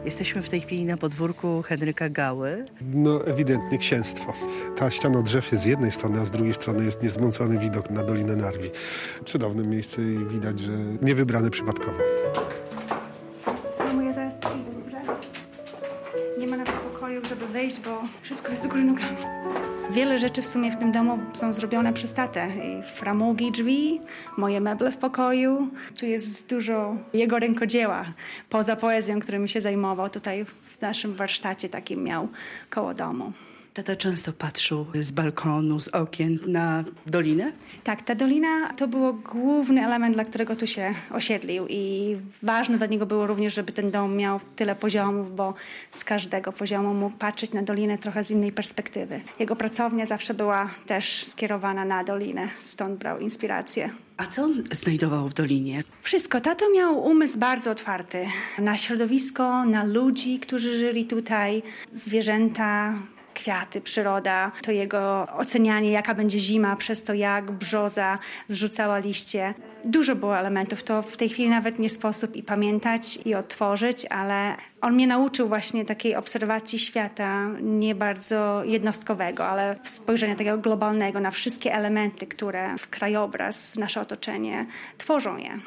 Jesteśmy w tej chwili na podwórku Henryka Gały. No ewidentnie księstwo. Ta ściana drzew jest z jednej strony, a z drugiej strony jest niezmącony widok na Dolinę Narwi. Cudowne miejsce i widać, że nie wybrane przypadkowo. Mamo, ja zaraz przyjdę, dobrze? Nie ma nawet pokoju, żeby wejść, bo wszystko jest do góry nogami. Wiele rzeczy w sumie w tym domu są zrobione przez tatę. I framugi drzwi, moje meble w pokoju. Tu jest dużo jego rękodzieła. Poza poezją, którym się zajmował, tutaj w naszym warsztacie takim miał koło domu. Tata często patrzył z balkonu, z okien na dolinę? Tak, ta dolina to był główny element, dla którego tu się osiedlił i ważne dla niego było również, żeby ten dom miał tyle poziomów, bo z każdego poziomu mógł patrzeć na dolinę trochę z innej perspektywy. Jego pracownia zawsze była też skierowana na dolinę, stąd brał inspirację. A co on znajdował w dolinie? Wszystko. Tato miał umysł bardzo otwarty na środowisko, na ludzi, którzy żyli tutaj, zwierzęta, kwiaty, przyroda, to jego ocenianie, jaka będzie zima, przez to jak brzoza zrzucała liście. Dużo było elementów, to w tej chwili nawet nie sposób i pamiętać, i odtworzyć, ale on mnie nauczył właśnie takiej obserwacji świata, nie bardzo jednostkowego, ale spojrzenia takiego globalnego na wszystkie elementy, które w krajobraz, nasze otoczenie tworzą je.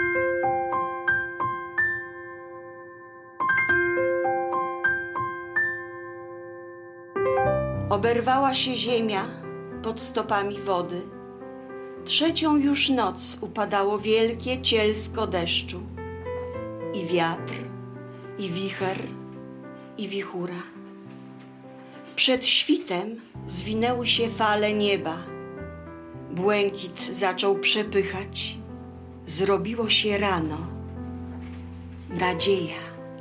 Oberwała się ziemia pod stopami wody. Trzecią już noc upadało wielkie cielsko deszczu. I wiatr, i wicher, i wichura. Przed świtem zwinęły się fale nieba. Błękit zaczął przepychać. Zrobiło się rano. Nadzieja.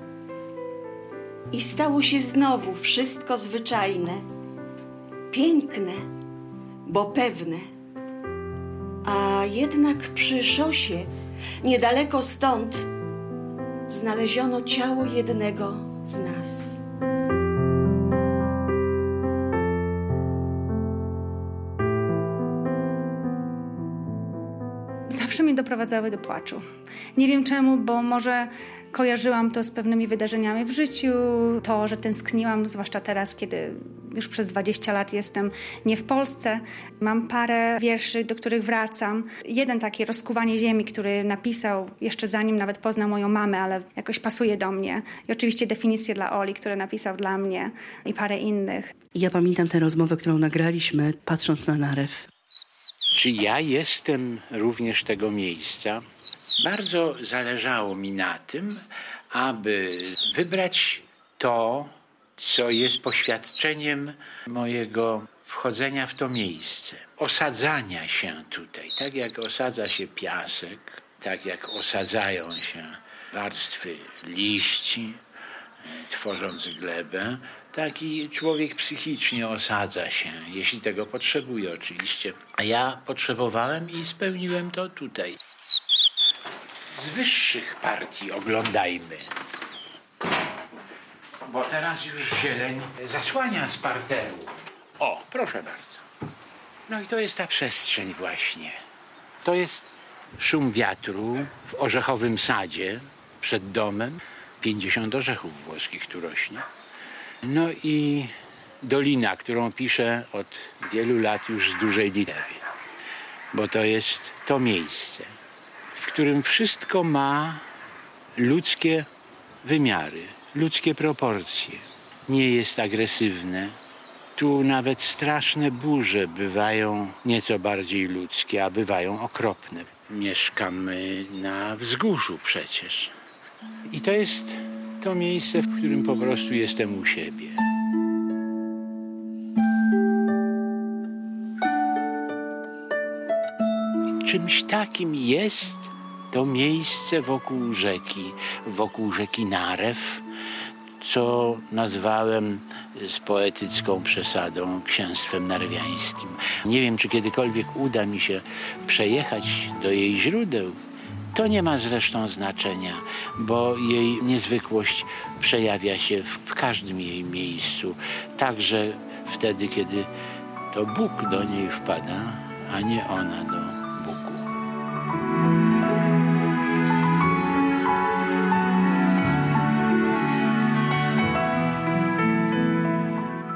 I stało się znowu wszystko zwyczajne. Piękne, bo pewne. A jednak przy szosie, niedaleko stąd, znaleziono ciało jednego z nas. Zawsze mnie doprowadzały do płaczu. Nie wiem czemu, bo może kojarzyłam to z pewnymi wydarzeniami w życiu, to, że tęskniłam, zwłaszcza teraz, kiedy już przez 20 lat jestem nie w Polsce. Mam parę wierszy, do których wracam. Jeden taki, Rozkuwanie ziemi, który napisał jeszcze zanim nawet poznał moją mamę, ale jakoś pasuje do mnie. I oczywiście Definicje dla Oli, które napisał dla mnie i parę innych. Ja pamiętam tę rozmowę, którą nagraliśmy, patrząc na narew. Czy ja jestem również tego miejsca? Bardzo zależało mi na tym, aby wybrać to, co jest poświadczeniem mojego wchodzenia w to miejsce. Osadzania się tutaj, tak jak osadza się piasek, tak jak osadzają się warstwy liści, tworząc glebę, tak i człowiek psychicznie osadza się, jeśli tego potrzebuje oczywiście. A ja potrzebowałem i spełniłem to tutaj. Z wyższych partii oglądajmy. Bo teraz już zieleń zasłania z parteru. O, proszę bardzo. No i to jest ta przestrzeń właśnie. To jest szum wiatru w orzechowym sadzie przed domem. 50 orzechów włoskich tu rośnie. No i dolina, którą piszę od wielu lat już z dużej litery. Bo to jest to miejsce, w którym wszystko ma ludzkie wymiary, ludzkie proporcje. Nie jest agresywne. Tu nawet straszne burze bywają nieco bardziej ludzkie, a bywają okropne. Mieszkamy na wzgórzu przecież. I to jest to miejsce, w którym po prostu jestem u siebie. I czymś takim jest to miejsce wokół rzeki Narew, co nazwałem z poetycką przesadą księstwem narwiańskim. Nie wiem, czy kiedykolwiek uda mi się przejechać do jej źródeł. To nie ma zresztą znaczenia, bo jej niezwykłość przejawia się w każdym jej miejscu. Także wtedy, kiedy to Bóg do niej wpada, a nie ona do Bogu.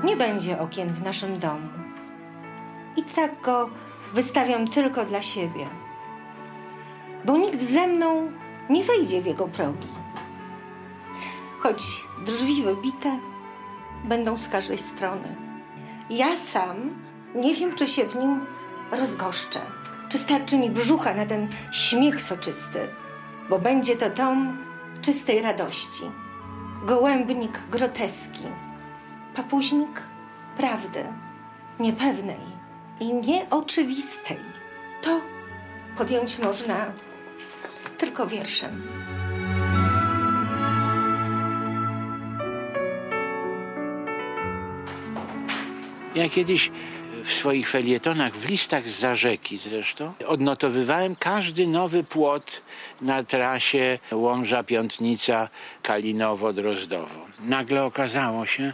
Nie będzie okien w naszym domu. I tak go wystawiam tylko dla siebie, bo nikt ze mną nie wejdzie w jego progi. Choć drzwi wybite będą z każdej strony. Ja sam nie wiem, czy się w nim rozgoszczę, czy starczy mi brzucha na ten śmiech soczysty, bo będzie to dom czystej radości, gołębnik groteski, papuźnik prawdy, niepewnej i nieoczywistej. To podjąć można tylko wierszem. Ja kiedyś w swoich felietonach, w listach zza rzeki zresztą, odnotowywałem każdy nowy płot na trasie Łomża-Piątnica, Kalinowo-Drozdowo. Nagle okazało się,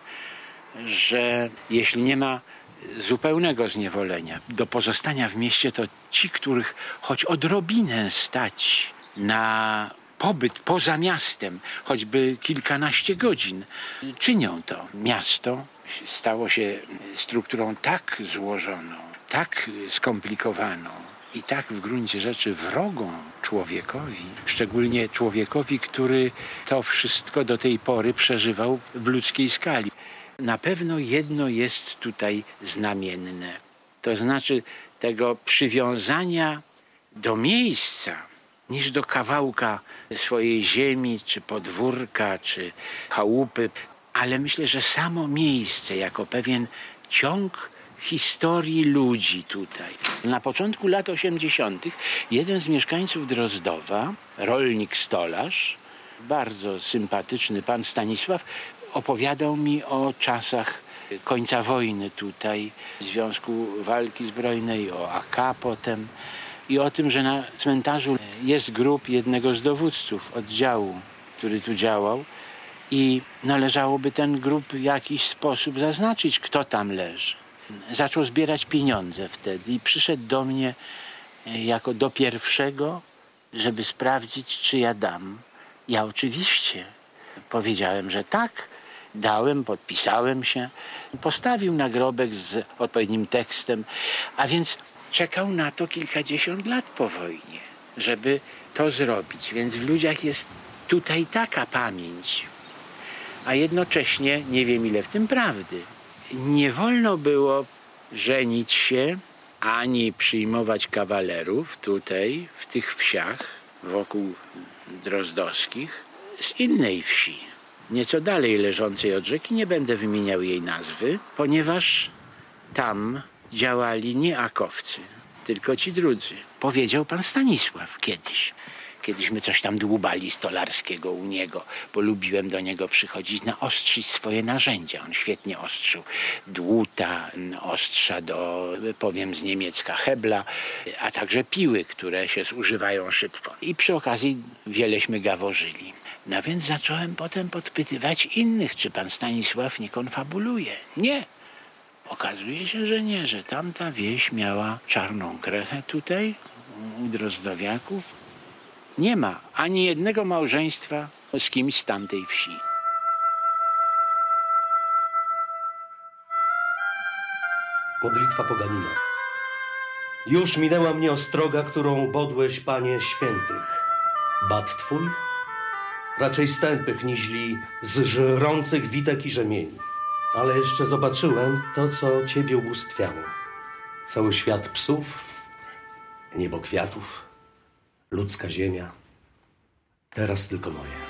że jeśli nie ma zupełnego zniewolenia do pozostania w mieście, to ci, których choć odrobinę stać na pobyt poza miastem, choćby kilkanaście godzin, czynią to. Miasto stało się strukturą tak złożoną, tak skomplikowaną i tak w gruncie rzeczy wrogą człowiekowi, szczególnie człowiekowi, który to wszystko do tej pory przeżywał w ludzkiej skali. Na pewno jedno jest tutaj znamienne, to znaczy tego przywiązania do miejsca niż do kawałka swojej ziemi, czy podwórka, czy chałupy. Ale myślę, że samo miejsce jako pewien ciąg historii ludzi tutaj. Na początku lat 80. jeden z mieszkańców Drozdowa, rolnik stolarz, bardzo sympatyczny pan Stanisław, opowiadał mi o czasach końca wojny tutaj, w Związku Walki Zbrojnej, o AK potem i o tym, że na cmentarzu jest grób jednego z dowódców oddziału, który tu działał. I należałoby ten grób w jakiś sposób zaznaczyć, kto tam leży. Zaczął zbierać pieniądze wtedy i przyszedł do mnie jako do pierwszego, żeby sprawdzić, czy ja dam. Ja oczywiście powiedziałem, że tak. Dałem, podpisałem się. Postawił nagrobek z odpowiednim tekstem, a więc czekał na to kilkadziesiąt lat po wojnie, żeby to zrobić. Więc w ludziach jest tutaj taka pamięć. A jednocześnie nie wiem, ile w tym prawdy. Nie wolno było żenić się ani przyjmować kawalerów tutaj, w tych wsiach wokół drozdowskich, z innej wsi, nieco dalej leżącej od rzeki. Nie będę wymieniał jej nazwy, ponieważ tam działali nie akowcy, tylko ci drudzy. Powiedział pan Stanisław kiedyś. Kiedyśmy coś tam dłubali stolarskiego u niego, bo lubiłem do niego przychodzić naostrzyć swoje narzędzia. On świetnie ostrzył dłuta, ostrza do, powiem z niemiecka, hebla, a także piły, które się zużywają szybko. I przy okazji wieleśmy gaworzyli. No więc zacząłem potem podpytywać innych, czy pan Stanisław nie konfabuluje. Nie. Okazuje się, że nie, że tamta wieś miała czarną krechę tutaj, u drozdowiaków. Nie ma ani jednego małżeństwa z kimś z tamtej wsi. Modlitwa poganina. Już minęła mnie ostroga, którą bodłeś, Panie Świętych. Bat Twój? Raczej stępych niźli z żrących witek i rzemieni. Ale jeszcze zobaczyłem to, co Ciebie ubóstwiało. Cały świat psów, niebo kwiatów, ludzka ziemia. Teraz tylko moje.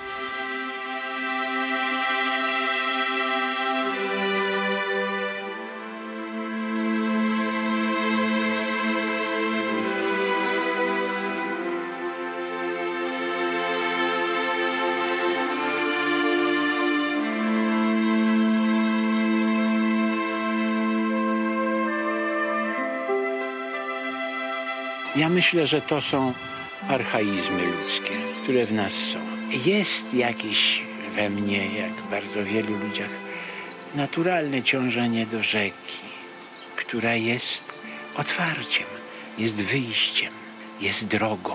Ja myślę, że to są archaizmy ludzkie, które w nas są. Jest jakieś we mnie, jak w bardzo wielu ludziach, naturalne ciążenie do rzeki, która jest otwarciem, jest wyjściem, jest drogą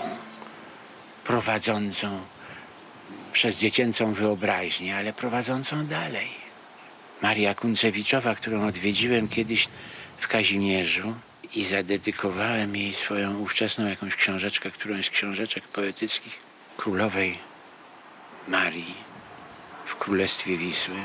prowadzącą przez dziecięcą wyobraźnię, ale prowadzącą dalej. Maria Kunczewiczowa, którą odwiedziłem kiedyś w Kazimierzu i zadedykowałem jej swoją ówczesną jakąś książeczkę, którą z książeczek poetyckich królowej Marii w Królestwie Wisły.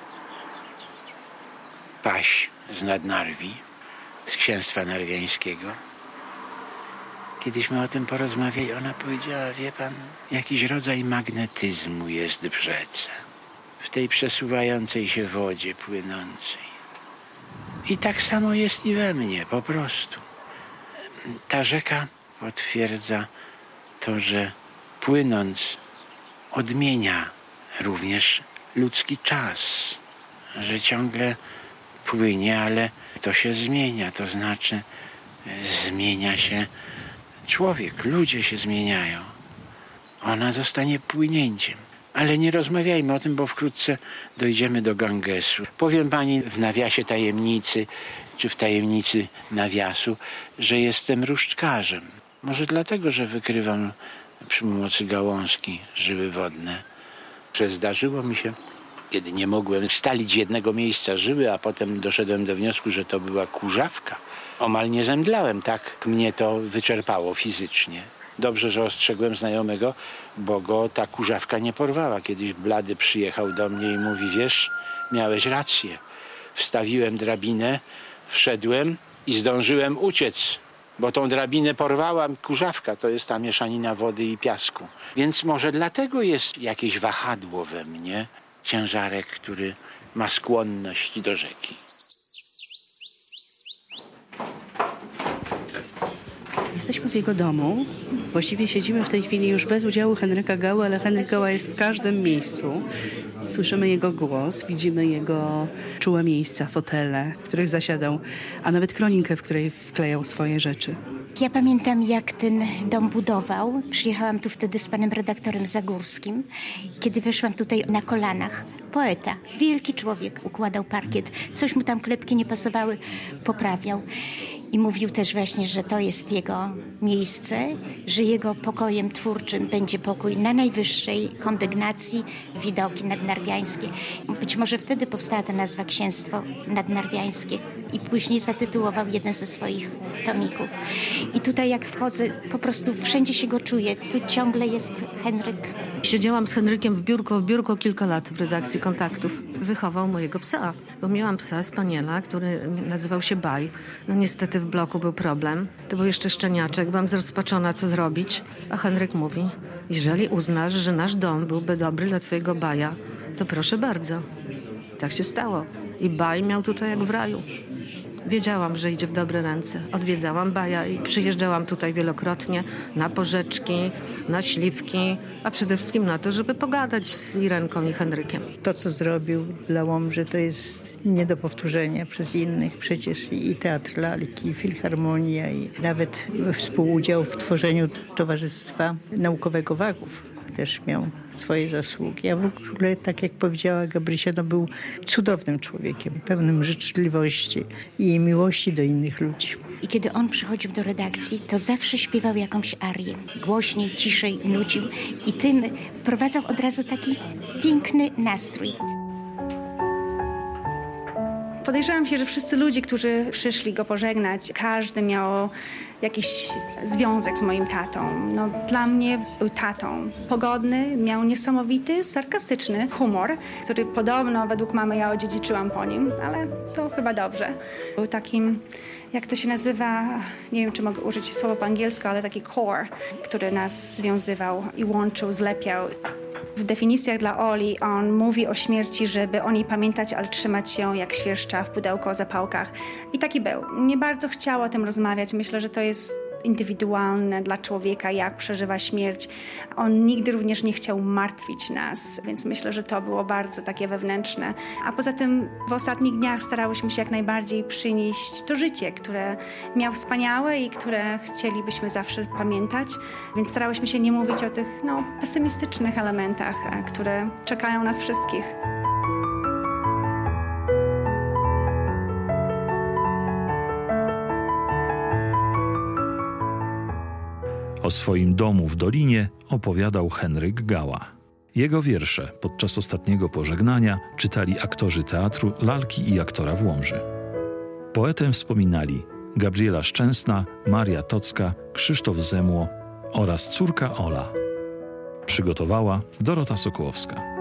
Paś z Nadnarwi, z księstwa narwiańskiego. Kiedyśmy o tym porozmawiali, ona powiedziała, wie pan, jakiś rodzaj magnetyzmu jest w rzece, w tej przesuwającej się wodzie płynącej. I tak samo jest i we mnie, po prostu. Ta rzeka potwierdza to, że płynąc odmienia również ludzki czas, że ciągle płynie, ale to się zmienia, to znaczy zmienia się człowiek, ludzie się zmieniają. Ona zostanie płynięciem. Ale nie rozmawiajmy o tym, bo wkrótce dojdziemy do Gangesu. Powiem pani w nawiasie tajemnicy, czy w tajemnicy nawiasu, że jestem różdżkarzem. Może dlatego, że wykrywam przy pomocy gałązki żyły wodne. Że zdarzyło mi się, kiedy nie mogłem stalić jednego miejsca żyły, a potem doszedłem do wniosku, że to była kurzawka. Omal nie zemdlałem, tak mnie to wyczerpało fizycznie. Dobrze, że ostrzegłem znajomego, bo go ta kurzawka nie porwała. Kiedyś blady przyjechał do mnie i mówi, wiesz, miałeś rację. Wstawiłem drabinę, wszedłem i zdążyłem uciec, bo tą drabinę porwała kurzawka. To jest ta mieszanina wody i piasku. Więc może dlatego jest jakieś wahadło we mnie, ciężarek, który ma skłonność do rzeki. Jesteśmy w jego domu. Właściwie siedzimy w tej chwili już bez udziału Henryka Gały, ale Henryk Gała jest w każdym miejscu. Słyszymy jego głos, widzimy jego czułe miejsca, fotele, w których zasiadał, a nawet kronikę, w której wklejał swoje rzeczy. Ja pamiętam, jak ten dom budował. Przyjechałam tu wtedy z panem redaktorem Zagórskim. Kiedy weszłam tutaj na kolanach, poeta, wielki człowiek, układał parkiet. Coś mu tam klepki nie pasowały, poprawiał. I mówił też właśnie, że to jest jego miejsce, że jego pokojem twórczym będzie pokój na najwyższej kondygnacji, widoki nadnarwiańskie. Być może wtedy powstała ta nazwa Księstwo Nadnarwiańskie i później zatytułował jeden ze swoich tomików. I tutaj jak wchodzę, po prostu wszędzie się go czuję. Tu ciągle jest Henryk. Siedziałam z Henrykiem w biurko kilka lat w redakcji Kontaktów. Wychował mojego psa, bo miałam psa, spaniela, który nazywał się Baj. No niestety w bloku był problem. To był jeszcze szczeniaczek, byłam zrozpaczona, co zrobić. A Henryk mówi, jeżeli uznasz, że nasz dom byłby dobry dla twojego Baja, to proszę bardzo. Tak się stało. I Baj miał tutaj jak w raju. Wiedziałam, że idzie w dobre ręce. Odwiedzałam Baja i przyjeżdżałam tutaj wielokrotnie na porzeczki, na śliwki, a przede wszystkim na to, żeby pogadać z Irenką i Henrykiem. To, co zrobił dla Łomży, to jest nie do powtórzenia przez innych. Przecież i Teatr Lalki, i Filharmonia, i nawet współudział w tworzeniu Towarzystwa Naukowego Wagów. Też miał swoje zasługi. A w ogóle, tak jak powiedziała Gabrysia, no był cudownym człowiekiem, pełnym życzliwości i miłości do innych ludzi. I kiedy on przychodził do redakcji, to zawsze śpiewał jakąś arię. Głośniej, ciszej nucił i tym wprowadzał od razu taki piękny nastrój. Podejrzewam się, że wszyscy ludzie, którzy przyszli go pożegnać, każdy miał jakiś związek z moim tatą. No, dla mnie był tatą. Pogodny, miał niesamowity, sarkastyczny humor, który podobno według mamy ja odziedziczyłam po nim, ale to chyba dobrze. Był takim, jak to się nazywa, nie wiem, czy mogę użyć słowa po angielsku, ale taki core, który nas związywał i łączył, zlepiał. W definicjach dla Oli on mówi o śmierci, żeby o niej pamiętać, ale trzymać się jak świerszcza w pudełko o zapałkach. I taki był. Nie bardzo chciał o tym rozmawiać. Myślę, że to jest indywidualne dla człowieka, jak przeżywa śmierć. On nigdy również nie chciał martwić nas, więc myślę, że to było bardzo takie wewnętrzne. A poza tym w ostatnich dniach starałyśmy się jak najbardziej przynieść to życie, które miał wspaniałe i które chcielibyśmy zawsze pamiętać, więc starałyśmy się nie mówić o tych pesymistycznych elementach, które czekają nas wszystkich. O swoim domu w Dolinie opowiadał Henryk Gała. Jego wiersze podczas ostatniego pożegnania czytali aktorzy teatru Lalki i aktora w Łomży. Poetę wspominali Gabriela Szczęsna, Maria Tocka, Krzysztof Zemło oraz córka Ola. Przygotowała Dorota Sokołowska.